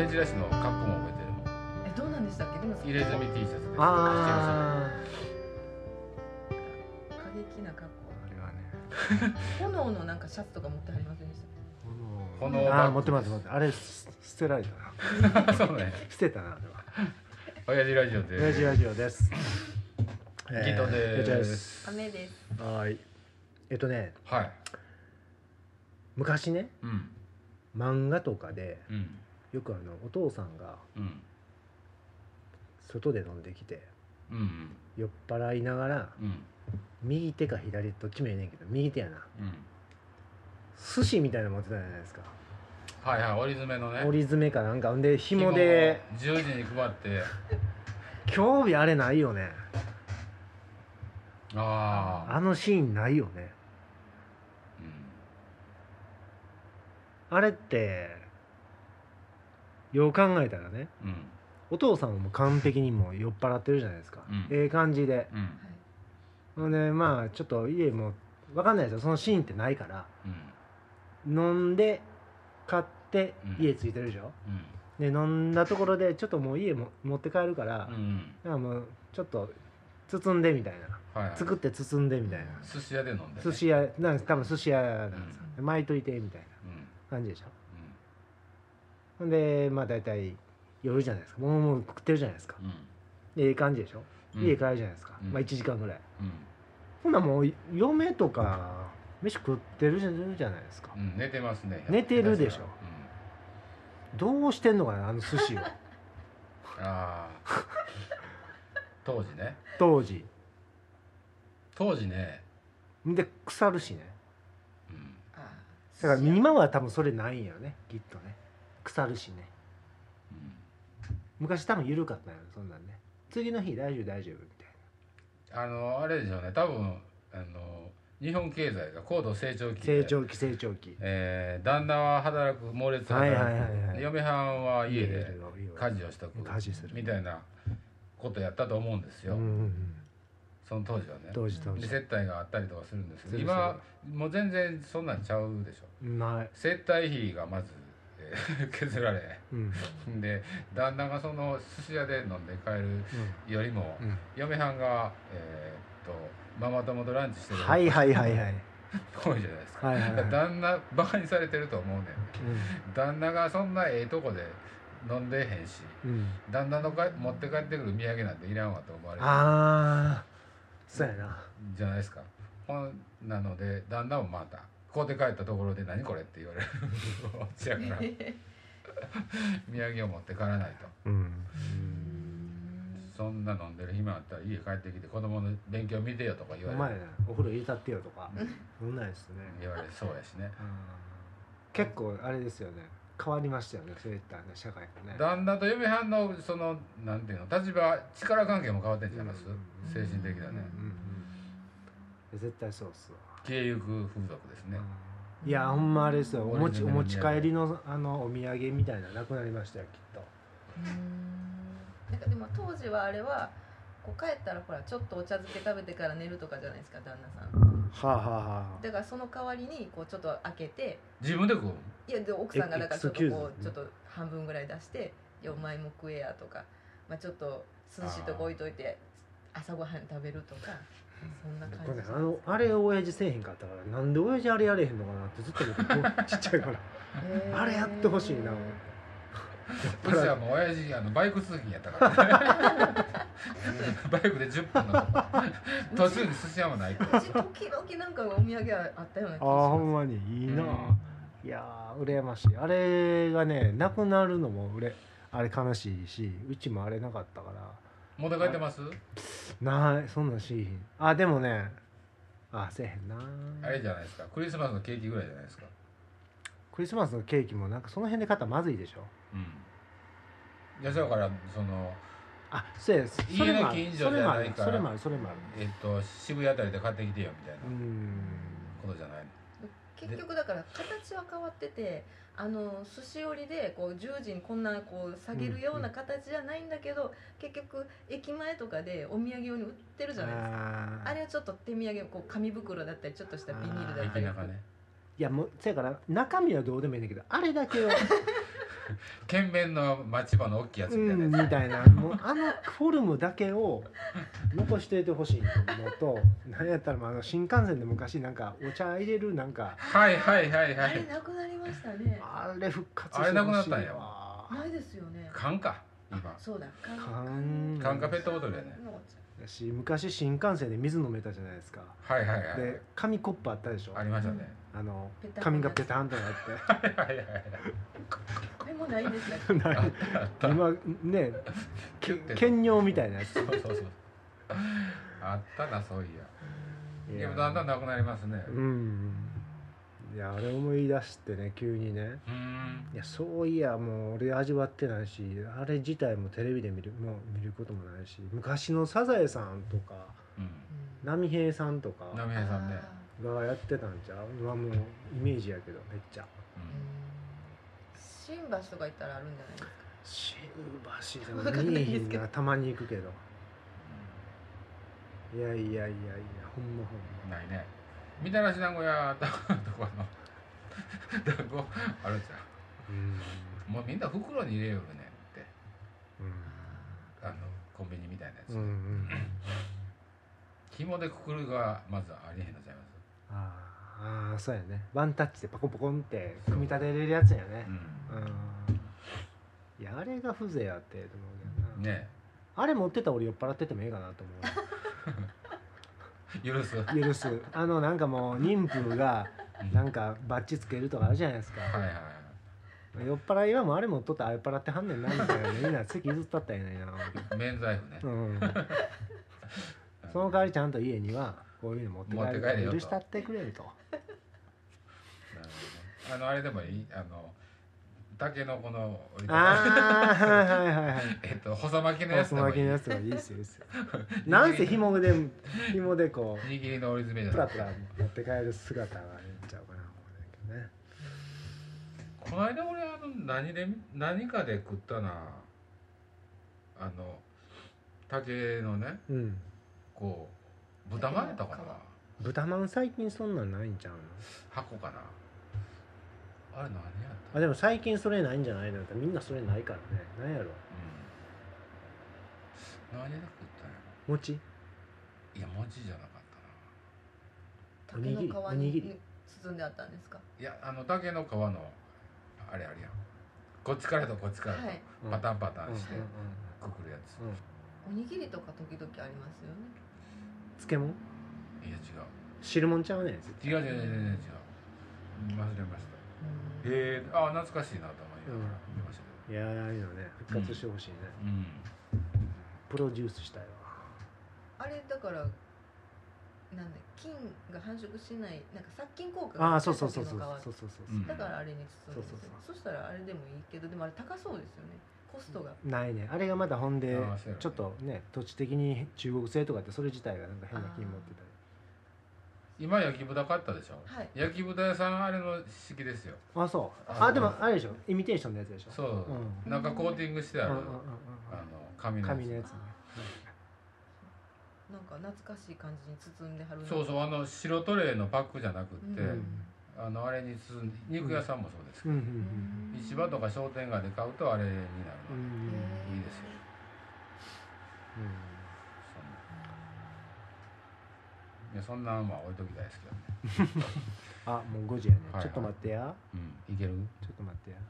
親父らしの格好も覚えてるもん。 どうなんでしたっけ？でも入れ墨 T シャツです。 あ過激な格好。 あれはね炎のなんかシャツとか持ってはりませんでした？ 炎ああ持ってます持ってます。あれ捨てられたなそうね。 捨てたなあれは。 親父ラジオで。 親父ラジオです。 ギトです。 雨です。 はい。 はい。 昔ねうん漫画とかでうんよくお父さんがうん外で飲んできてうん酔っ払いながらうん右手か左どっちもええねんけど右手やなうん。 寿司みたいなの持ってたじゃないですか。 はいはい、折り詰めのね。 折り詰めかなんかんで紐で 10時に配って。 興味あれないよね。 ああ。 あのシーンないよね。 うん。 あれってよう考えたらねうんお父さんも完璧にもう酔っ払ってるじゃないですか、ええ感じで、 うんほんでまあちょっと家も分かんないですよそのシーンってないからうん飲んで買ってうん家着いてるでしょ、 うんで飲んだところでちょっともう家も持って帰るから、 うんだからもうちょっと包んでみたいな、 はいはい。 作って包んでみたいな、 寿司屋で飲んでね。 寿司屋なんか多分寿司屋なんですよ、巻いといてみたいうんな感じでしょ。ほんでまあ大体夜じゃないですか、もう食ってるじゃないですか、 うんでいい感じでしょ、 うん家帰るじゃないですか、 うんまあ1時間ぐらい、 うんほんならもう嫁とか飯食ってるじゃないですか、 うん寝てますね。 寝てるでしょうん。 どうしてんのかなあの寿司をああ。当時ね。 当時ね。 で腐るしね、 うんだから今は多分それないんよねきっとね、腐るしね。 うん昔多分緩かったんやろそんなんね、次の日大丈夫みたいあれでしょうね。多分日本経済が高度成長期な、 で。 成長期旦那は働く猛烈働く、 はいはいはいはい嫁はんは家で家家事をしとく家事するみたいなことやったと思うんですよ、 うんうんうん、 その当時はね。 当時で接待があったりとかするんですけど、 する今もう全然そんなんちゃうでしょ。 ない、 接待費がまず、削られうんで旦那がその寿司屋で飲んで帰るよりも、 うん、 嫁はんがママ友とランチしてるはいはいはいはい多いじゃないですか、 はいはいはい旦那バカにされてると思うねん。旦那がそんなええとこで飲んでへんし、旦那の持って帰ってくる土産なんていらんわと思われる。 ああそうやなじゃないですか。ほんなので旦那もまたこうで帰ったところで何これって言われるこっちやから土産を持って帰らないと、そんな飲んでる暇あったら家帰ってきて子供の勉強見てよとか言われる。 お前なお風呂入れたってよとかそんなんですね、 言われそうやしね。 結構あれですよね、変わりましたよねそういったね社会がね。 旦那と嫁はんのそのなんていうの立場力関係も変わってんちゃいます、精神的なね、 絶対そうっすわ。 消えゆく風俗ですね、 いやほんまあれですよ、お持ち帰りのお土産みたいななくなりましたよきっと。 なんかでも当時はあれはこう帰ったらほらちょっとお茶漬け食べてから寝るとかじゃないですか旦那さん。 はあはあはあ。 だからその代わりにこうちょっと開けて、 自分で食う。 いやで奥さんがだからちょっとこうちょっと半分ぐらい出して「いやお前も食えや」とか、まあ、ちょっと涼しいとこ置いといて朝ごはん食べるとか。そんな感じ。 あれ親父せえへんかったからなんで親父あれやれへんのかなってずっと思ってちっちゃいからあれやってほしいな。 うちはもう親父バイク通勤やったからねバイクで10分の途中に寿司屋もないから時々なんかお土産あったような気がします。 ああほんまにいいな、いやー羨ましい。あれがねなくなるのもあれ悲しいし、うちもあれなかったから。 持って帰ってます？ ないそんなんしいひん。あでもねせえへんな。 あれじゃないですか、クリスマスのケーキぐらいじゃないですか。 クリスマスのケーキもなんかその辺で買ったらまずいでしょ。 いやだからそのそうや家の近所じゃないからそれもある渋谷あたりで買ってきてよみたいなことじゃないの。 結局だから形は変わってて寿司折りでこう十字にこんなこう下げるような形じゃないんだけど、結局駅前とかでお土産用に売ってるじゃないですか。あれはちょっと手土産こう紙袋だったりちょっとしたビニールだったり、 ね、 いやもうそやから中身はどうでもいいんだけどあれだけは剣弁の町場の大きいやつみたいなやつ、 みたいな、もうフォルムだけを残していてほしいのと、なんやったら新幹線で昔なんかお茶入れるなんかはいはいはいはあれい、 なくなりましたね。 あれ復活してほしいわ。 あれなくなったんやないですよね。 缶か今そうだ。 缶かペットボトルやね。 だし、昔新幹線で水飲めたじゃないですか。 はいはいはい、 で紙コップあったでしょ。 ありましたね、 ペタン紙がペタンとなってはいはいはいあれもないんですか。 ないあったあった今ねキュッて兼用みたいなやつ。 そうそうそうあったなそういや。でもだんだんなくなりますね。 いや、あれ思い出してね、急にね、いや、そういや、もう俺味わってないし、あれ自体もテレビで見ることもないし、昔のサザエさんとか波平さんとか波平さんね。 がやってたんちゃうはもうイメージやけど、めっちゃ新橋とか行ったらあるんじゃないですか。 新橋でも見えへんな、たまに行くけど、いやいやいやいや、ほんまほんまないね。みたらし団子屋とかの団子あるじゃん。もうみんな袋に入れよるねんって、コンビニみたいなやつ、紐でくくるがまずありへんのちゃいます。 ああ、そうやね、ワンタッチでパコパコンって組み立てれるやつやね。いや、あれが風情やってと思うけどな。 ねあれ持ってたら俺酔っ払っててもええかなと思許す。 う。許す。なんかもう妊婦がなんかバッチつけるとかあるじゃないですか。 はいはいはい。 酔っ払いはもうあれ持っとったら酔っ払ってはんねんなみたいな、みんな席譲ったったらええのにな。 免罪符ね。 その代わりちゃんと家にはこういうの持って帰るからよと許したってくれると。 なるほどね。あれでもいい、タケノコの折りああ、はいはいはいはい。 細巻きのやつでもいい。 細巻きのやつでもいいですよ、いいですよ。なんせ紐でこう握りの折り詰めじゃない。 プラプラ持って帰る姿がいいんちゃうかな思うんだけどね。 この間俺何かで食ったな、竹のね、こう豚まんやったかな。 豚まん最近そんなんないんちゃうの。 箱かな。あれ何やった。 でも最近それないんじゃないの。みんなそれないからね。何やろ。 何で食ったんやろ。餅。 いや、餅じゃなかったな。 竹の皮に包んであったんですか。 いや、竹の皮のあれあるやん、こっちからとこっちからとパタンパタンしてくくるやつ。 おにぎりとか時々ありますよね。 漬物。 いや違う、 汁物ちゃうねん。 違う忘れました。懐かしいなと思いながら見ましたけど。 いや、ああいうのね、復活してほしいね。プロデュースしたいわ。 あれだからなんだ、菌が繁殖しないなんか殺菌効果がある。 そうだからあれに包んでるんですよ。そしたらあれでもいいけど、でもあれ高そうですよね、コストが。 ないね、あれがまだほんでちょっとね、土地的に中国製とかってそれ自体がなんか変な菌持ってたり。 今焼き豚買ったでしょ。焼き豚屋さんあれの式ですよ。 そう。でもあれでしょ、イミテーションのやつでしょ。 そう、なんかコーティングしてある紙のやつね。 なんか懐かしい感じに包んではる。 そう白トレーのパックじゃなくって、あれに包んで、肉屋さんもそうですけど、市場とか商店街で買うとあれになるのいいですよ。いや、そんなまあ置いときたいですけどね。 もう5時やね。ちょっと待ってや。 いける？ ちょっと待ってや。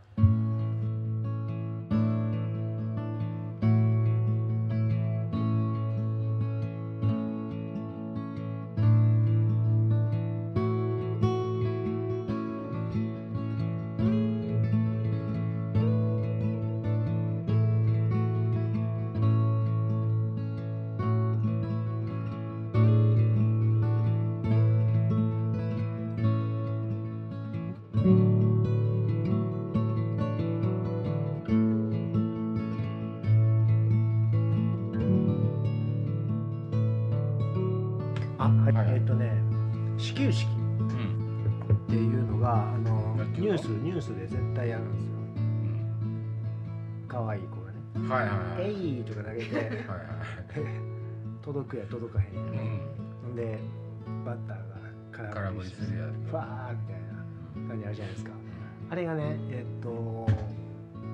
始球式っていうのがニュースで絶対やるんですよ。可愛い子がね、えいとか投げて届くや届かへんや、ほんでバッターが空振りしてファーみたいな感じあるじゃないですか。あれがね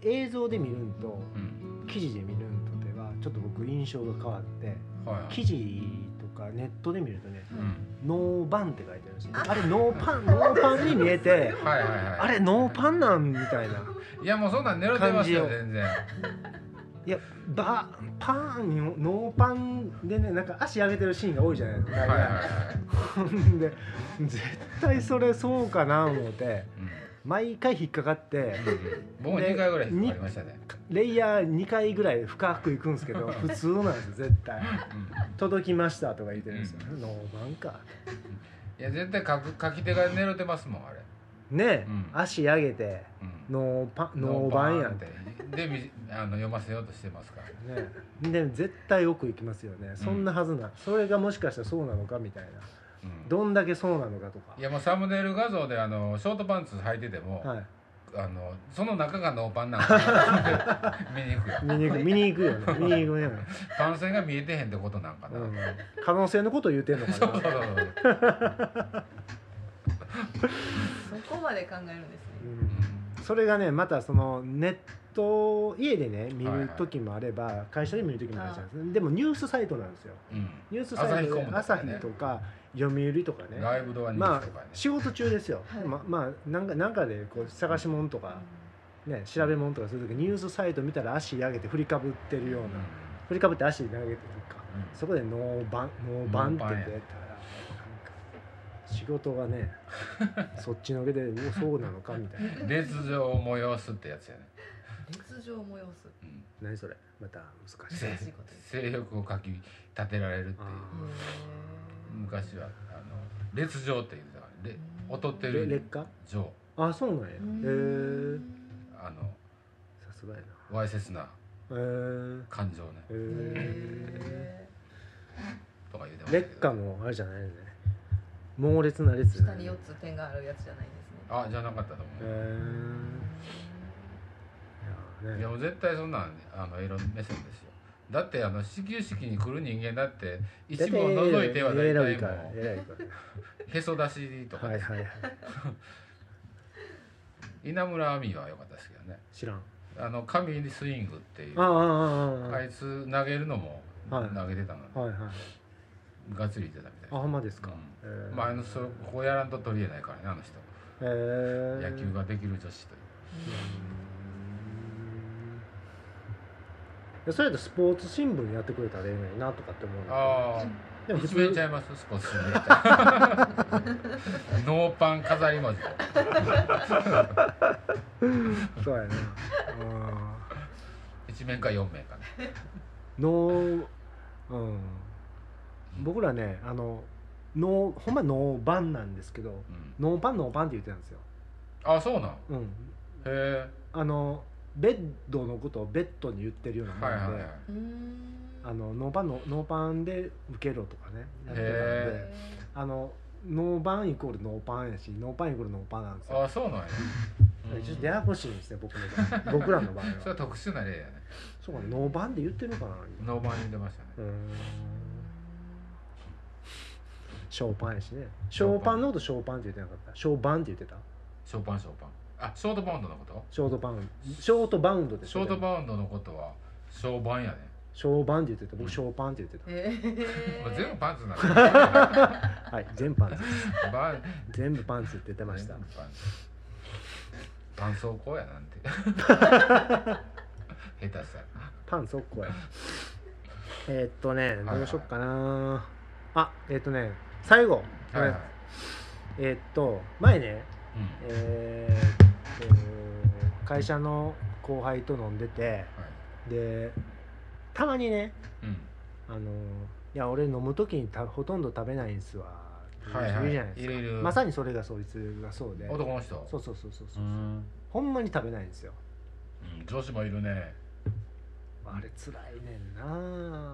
映像で見るんと、記事で見るんとではちょっと僕印象が変わって、記事とかネットで見るとね、ノーバンって書いてあるんですよ。あれノーパンに見えてあれノーパンなんみたいな。 いやもうそんなん狙ってますよ全然。 いやパンノーパンでねなんか足上げてるシーンが多いじゃないですか。で絶対それそうかな思って、毎回引っかかって、 もう2回ぐらい引っかかりましたね。 レイヤー2回ぐらい深くいくんですけど普通なんですよ絶対。届きましたとか言ってるんですよ。ノーバンか。 いや絶対書き手が狙ってますもんあれ。 ね、足上げてノーバンやんってで読ませようとしてますからね。で絶対奥行きますよね。そんなはずな、それがもしかしたらそうなのかみたいな、どんだけそうなのかとか。 いやもうサムネイル画像でショートパンツ履いてても、その中がノーパンなのか見に行くよ。 見に行くよね。見に行くね。 パン線が見えてへんってことなんかな。 可能性のことを言うてんのかな。そうそこまで考えるんですね。 それがねまたそのネット家でね見る時もあれば、会社で見る時もあるじゃないですか。でもニュースサイトなんですよ。ニュースサイトで朝日とか読売とかね、 ライブドアニュースとかね、 仕事中ですよ。なんかでこう探し物とかね調べ物とかする時ニュースサイト見たら足上げて振りかぶってるような、振りかぶって足投げてるか、そこでノーバンって出たら仕事がねそっちのけでそうなのかみたいな。 烈情を催すってやつやね。 烈情を催す、 何それまた難しい。 性欲をかき立てられるっていう。昔は烈情って言ってたから劣ってる劣化情。 あ、そうなんや。へえ。さすがやな。 わいせつな感情ね。とか言うてましたけど。 劣化もあれじゃないよね。猛烈な烈。 下に4つ点があるやつじゃないんですね。 あ、じゃなかったと思う。いやもう絶対そんなんエロ目線ですよ。だって始球式に来る人間だって一部を除いては大体もうへそ出しとかです。稲村亜美は良かったですけどね。 知らん。 神スイングっていうあいつ投げるのも投げてたのにがっつりいってたみたいな。 あ、ほんまですか。 まあここやらんと取り柄ないからねあの人。野球ができる女子という。 それとスポーツ新聞やってくれたらええのになとかって思う。 ああ、でも一面ちゃいますスポーツ新聞やったら。ノーパン飾り文字。 そうやな。 一面か4面かね。 僕らねほんまノーバンなんですけど、ノーパンって言ってたんですよ。 あ、そうなん。へえ。ベッドのことをベッドに言ってるようなもので、ノーパンで受けろとかねやってたんで、ノーバンイコールノーパンやし、ノーパンイコールノーパンなんですよ。 あ、そうなんや。 ちょっとややこしいんですね僕らの場合は。 それは特殊な例やね。 そうか、ノーバンで言ってるかな。 ノーバン言ってましたね。 ショーパンやしね。ショーパンのことショーパンって言ってなかった。ショーバンって言ってた。 ショーパン。あ、ショートバウンドのこと？ ショートバウンドで。 ショートバウンドのことはショーバンやね。 ショーバンって言ってた。僕ショーパンって言ってた。全部パンツなの。 はい、全部パンツ。全部パンツって言ってました。 パン走行やなんて。下手したら。 パン速攻や。どうしよっかな。最後。前ね。会社の後輩と飲んでて、でたまにね、いや俺飲む時にほとんど食べないんすわって言うじゃないですか。まさにそれがそいつがそうで、 男の人。 そうほんまに食べないんですよ。 女子もいるね。 あれ辛いねんな。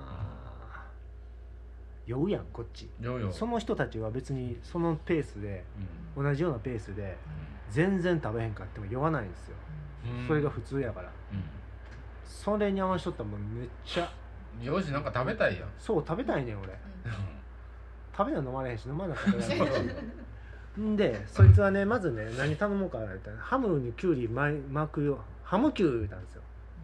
酔うやんこっち。その人たちは別にそのペースで、同じようなペースで全然食べへんかっても酔わないんですよ。それが普通やから。それに合わしとったらもうめっちゃよし、なんか食べたいやん。 そう食べたいねん俺。食べな飲まれへんし飲まな食べないんで、そいつはねまずね何頼もうかなってハムにキュウリ巻くよ。 ハムキュー言うたんですよ。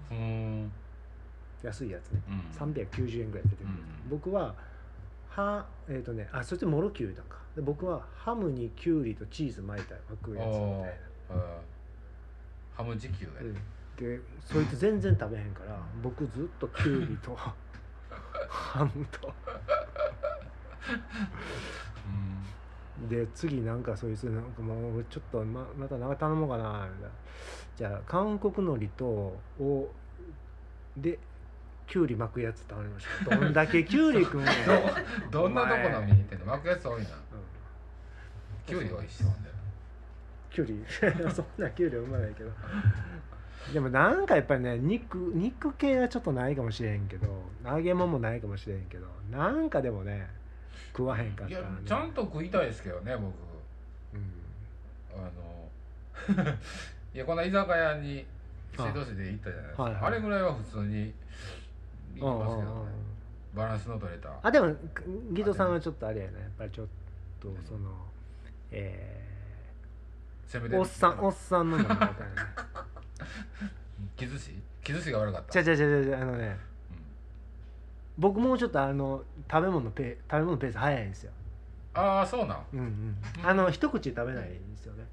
安いやつね、390円ぐらい出てくる、僕はそっちもろきゅう言うたんか。で僕はハムにキュウリとチーズ巻いた巻くやつみたいな、 ハム時給がね、 でそいつ全然食べへんから僕ずっとキュウリとハムとで次なんかそいつなんかもうちょっと またなんか頼もうかなみたいな。じゃあ韓国海苔とでキュウリ巻くやつ頼みました。どんだけキュウリくんねんどんなとこの見に行ってんの。巻くやつ多いな、キュウリ多いし。 キュウリそんなキュウリはうまないけどでもなんかやっぱりね肉系はちょっとないかもしれへんけど、揚げ物もないかもしれへんけど、なんかでもね食わへんかったら、ね、 いやちゃんと食いたいですけどね僕、いやこの居酒屋に水道水で行ったじゃないですか、あれぐらいは普通に行きますけどね、バランスの取れた。 でもギトさんはちょっとあれやな、やっぱりちょっとそのおっさんの飲み方やね木寿司が悪かった。 僕もうちょっと食べ物のペース早いんですよ。 そうなん。 一口食べないんですよね。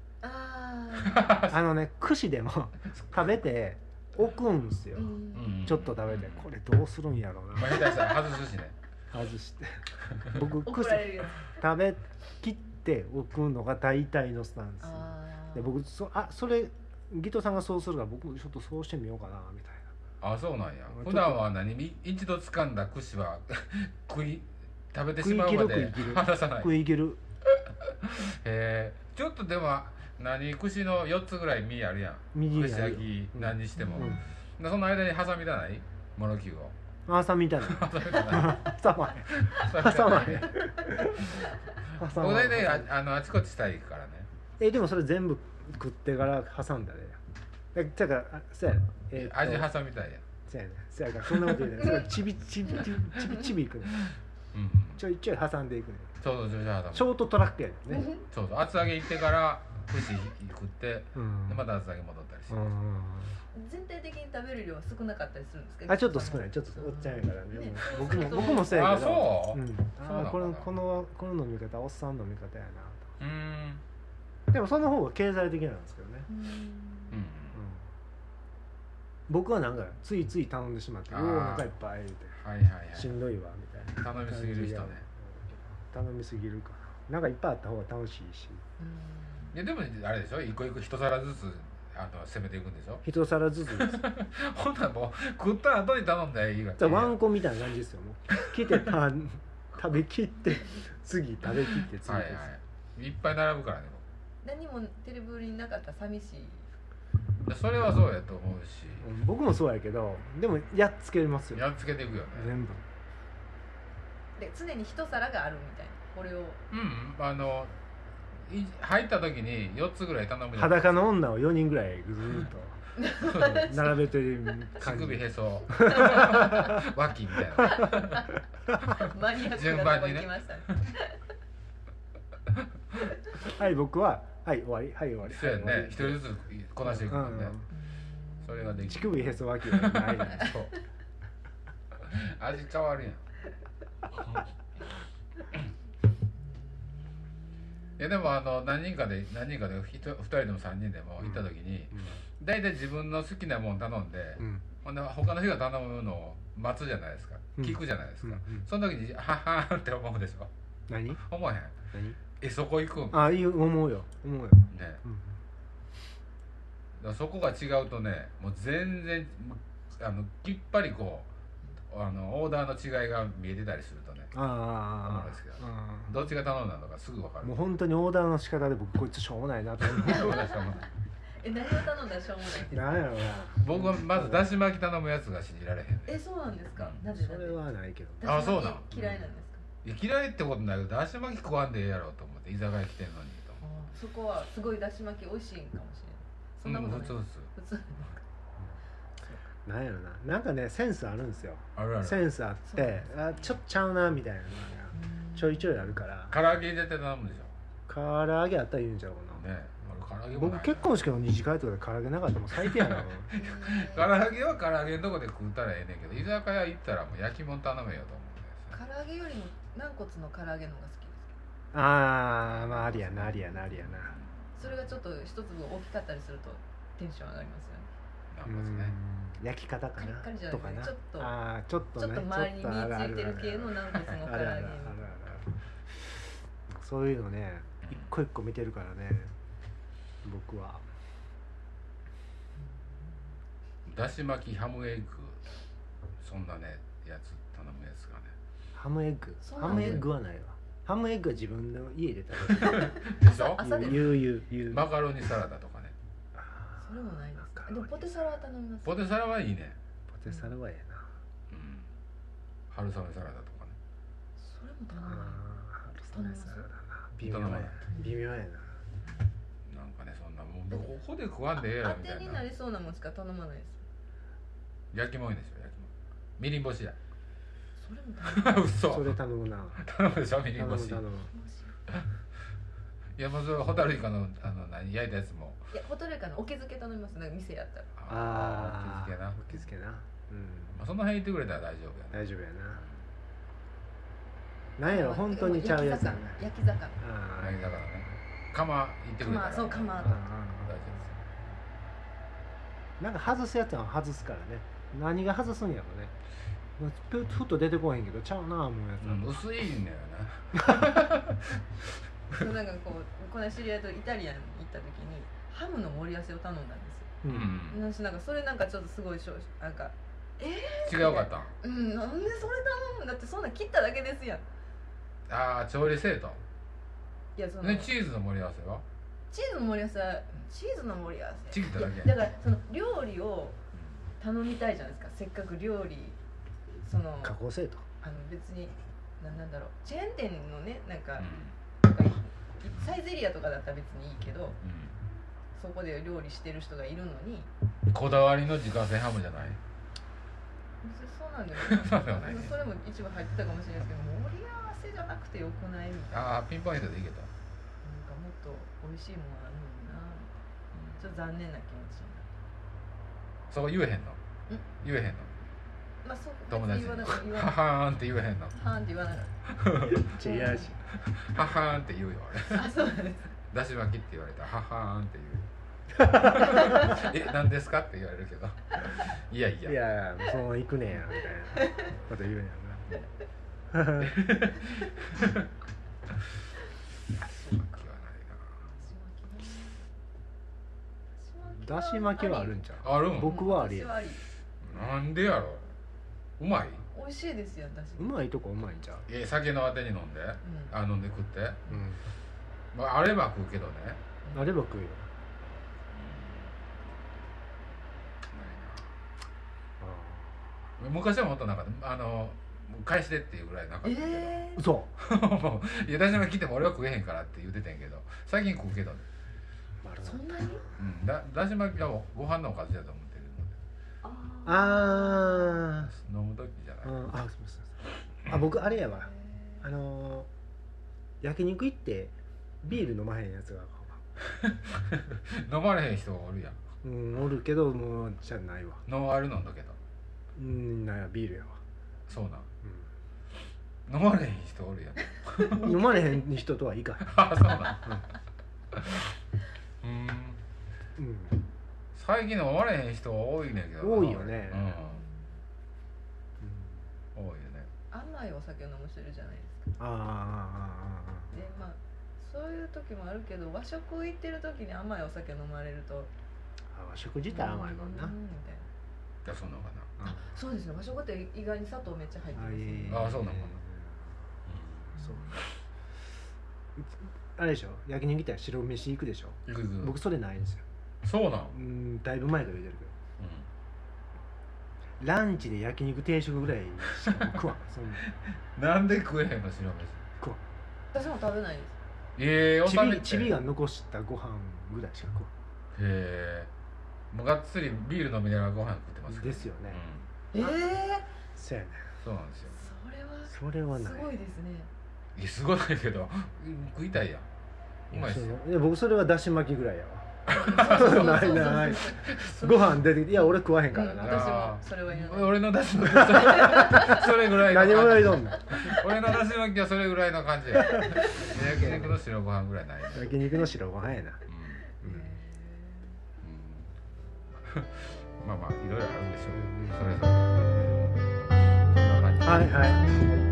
串でも食べて置くんですよ、ちょっと食べてこれどうするんやろうな。 外すしね。 外して僕串食べきって置くのが大体のスタンスで、僕それギトさんがそうするから僕もちょっとそうしてみようかなみたいな。 そうなんや。普段は一度掴んだ串は食べてしまうまで離さない。 食い切るちょっとでも串の4つぐらい身あるやん。串焼き何にしても、その間に挟みたないもろきゅうを。 挟みたない挟まへん僕大体あちこち下行くからね。 でもそれ全部食ってから挟んだで、だからそうや味挟みたいやん。 そうやからそんなこと言うね。それちびいくね、ちょいちょい挟んでいくね。 ちょうどショートトラックやね。 そう厚揚げ行ってから串食って、でまた厚揚げ戻ったりして。 全体的に食べる量は少なかったりするんですか。 ちょっと少ない、ちょっとおっちゃんやからね。僕もそうやけど。この飲み方おっさん飲み方やなと。でもその方が経済的なんですけどね。僕はなんかついつい頼んでしまって、お腹いっぱいってしんどいわみたいな。 頼みすぎる人ね。 頼みすぎるかな。なんかいっぱいあった方が楽しいし。 でもあれでしょ、一個一個一皿ずつ攻めていくんでしょ。 一皿ずつですほんならもう食った後に頼んだらいいわけ。 ワンコみたいな感じですよ。もう来て食べきって次食べきって次です。 いっぱい並ぶからね。 何もテレビになかったら寂しい。 それはそうやと思うし、 僕もそうやけど、でもやっつけますよ。 やっつけていくよね、 全部で。常に一皿があるみたいな。これを入った時に4つぐらい頼む。 裸の女を4人ぐらいずっと並べてる感じ。 乳首へそ脇みたいな順番にね。 はい僕ははい終わり、はい終わり。 そうやね、一人ずつこなしていくもんね。それができる。 乳首へそ脇はないね。 そう味変わるやん。いやでも何人かで2人でも3人でも行った時に、大体自分の好きなもの頼んで、ほんで他の人が頼むのを待つじゃないですか、聞くじゃないですか。その時にははーって思うでしょ。 何思わへん。そこ行くん。 思うよね。 そこが違うとね、もう全然きっぱりこうオーダーの違いが見えてたりするとね、思うんですけど、どっちが頼んだのかすぐ分かる。 もう本当にオーダーの仕方で僕こいつしょうもないなと思う。 何を頼んだらしょうもないって何やろうな。 僕はまずだし巻き頼むやつが信じられへん。 そうなんですか。なぜそれはないけど。 そうなん。嫌いなんですか。 嫌いってことないけど、だし巻き食わんでええやろうと思って、居酒屋来てんのにと。 そこはすごいだし巻き美味しいかもしれない。そんなことない。普通。 なんやろな、なんかねセンスあるんですよ。 あるセンスあってちょっとちゃうなみたいなのがちょいちょいあるから。 唐揚げ絶対頼むでしょ。 唐揚げあったら言うんちゃうかな。ね、 僕結婚式の二次会とかで唐揚げなかったらもう最低やな唐揚げは唐揚げのとこで食ったらええねんけど、居酒屋行ったらもう焼き物頼めよと思うんです。唐揚げよりも軟骨の唐揚げの方が好きです。 ああ、まあありやなありやなありやな。 それがちょっと一粒大きかったりするとテンション上がりますよね。 軟骨ね。 焼き方かなカリカリじゃなとかな。 ちょっとちょっとね、 ちょっと周りに身ついてる系の軟骨の唐揚げ。 そういうのね、一個一個見てるからね、僕は。 だし巻きハムエッグ、そんなねやつ頼むやつがね。 ハムエッグはないわ。ハムエッグは自分の家で食べるでしょ。 朝で言うマカロニサラダとかね。 それもないです。でもポテサラは頼みます。 ポテサラはいいね。 ポテサラはええな。 春雨サラダとかね。 それも頼まない。 春雨サラダな。微妙やな。 なんかね、そんなもうここで食わんでええやろみたいな。 当てになりそうなもんしか頼まないです。 焼き物ですよ、焼き物。みりん干しや。 それも頼む。 嘘。 それ頼むな。 頼むでしょ、みりん干し。いや、もうそれホタルイカの焼いたやつも。 いや、ホタルイカのおけ漬け頼みますね、店やったら。 おけ漬けな。 おけ漬けな。まあその辺行ってくれたら大丈夫や。 大丈夫やな。なんやろ、本当にちゃうやつなんだ。 焼き魚。 焼き魚ね。釜行ってくれたら。 そう、釜。大丈夫です。 なんか外すやつは外すからね。何が外すんやろね。ふっと出てこへんけどちゃうな思うやつ。薄いんだよな。なんかこの知り合いとイタリアンに行った時にハムの盛り合わせを頼んだんですよ。なんかそれなんかちょっとすごいなんか違うかった。 なんでそれ頼むんだってそんな切っただけですやん。 ああ、調理せえと。 いやそのね、チーズの盛り合わせは？ チーズの盛り合わせはチーズの盛り合わせ。 チーズだけ。 だからその料理を頼みたいじゃないですか。せっかく料理加工せえと。 別になんだろう、チェーン店のねなんかサイゼリアとかだったら別にいいけど、そこで料理してる人がいるのに。 こだわりの自家製ハムじゃない？ そうなんですよ。それも一部入ってたかもしれないですけど、盛り合わせじゃなくてよくないみたいな。 ああ、ピンポイントでいけた。 なんかもっと美味しいものあるのにな。ちょっと残念な気持ちになる。 そこ言えへんの？言えへんの？ まあそう。 友達にははーんって言えへんの？ はーんって言わなかった。 違うし。 ははーんって言うよあれ。 あ、そうなんです。 だし巻きって言われたらははーんって言う。何ですかって言われるけど、いやいやそのまま行くねやみたいなこと言うんやな。だし巻きはあるんちゃう？ あるん？ 僕はあるやん。 なんでやろ？うまい？ 美味しいですよ、だし。 うまいとこうまいんちゃう？ 酒のあてに飲んで、飲んで食って、まああれば食うけどね。 あれば食うよ。 昔はもっとなんか返してっていうぐらいなかったけど、 嘘いやだし巻きっても俺は食えへんからって言ってたんやけど、最近食うけどね。 そんなに？ だし巻きはご飯のおかずだと思ってるので。 ああ。 飲む時じゃない。 あ、そう。僕あれやわ。焼肉行ってビール飲まへんやつが飲まれへん人がおるやん。 おるけどもうじゃないわ。 ノンアル飲んだけど。 なんやビールやわ。 そうなん。飲まれへん人おるやん。 飲まれへん人とはいいか。 あ、そうなん。最近飲まれへん人多いねんけど。 多いよね。 多いよね。 甘いお酒を飲む人いるじゃないですか。でまあそういう時もあるけど、和食行ってる時に甘いお酒飲まれると。 和食自体甘いもんな。 みたいな。そうなのかな。 そうですね。和食って意外に砂糖めっちゃ入ってます。あ、そうなのかな。 そう。あれでしょ。焼肉行ったら白飯行くでしょ。僕それないんですよ。 そうなん。 だいぶ前から言うてるけど。ランチで焼肉定食ぐらいしか食わん。そんな。なんで食えへんの白飯？ 食わん。私も食べないです。 チビが残したご飯ぐらいしか食わん。 へえ。もうがっつりビール飲みながらご飯食ってますですよね。そうやね。 そうなんですよ。 それはない。 すごいですね。 いやすごいけど食いたいやん。うまいっすよ。 僕それはだし巻きぐらいやわ。 ないない。ご飯出てきて、いや俺食わへんからな。 私もそれは言う。 俺のだし巻きそれぐらいの。 何も言いとんの。 俺のだし巻きはそれぐらいの感じや。焼肉の白ご飯ぐらいない。 焼肉の白ご飯やな。 まあまあいろいろあるんでしょうよ。それぞれ。そんな感じ。 はいはい。